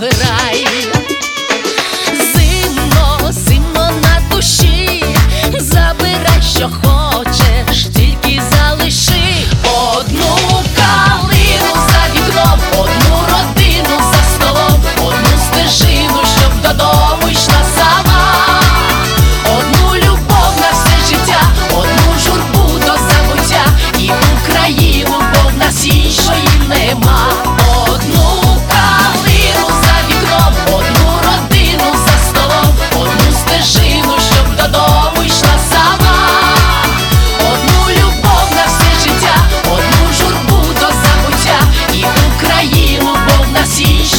грай. Зимно, зимно на душі, забирай, що хочеш, тільки залиши одну калину за вікном, одну родину за столом, одну стежину, щоб додому йшла сама, одну любов на все життя, одну журбу до забуття і Україну, бо в нас іншої нема. Одну калину за вікном, одну родину за столом, одну стежину, щоб додому йшла сама, одну любов на все життя, одну журбу до забуття і Україну, бо в нас іншої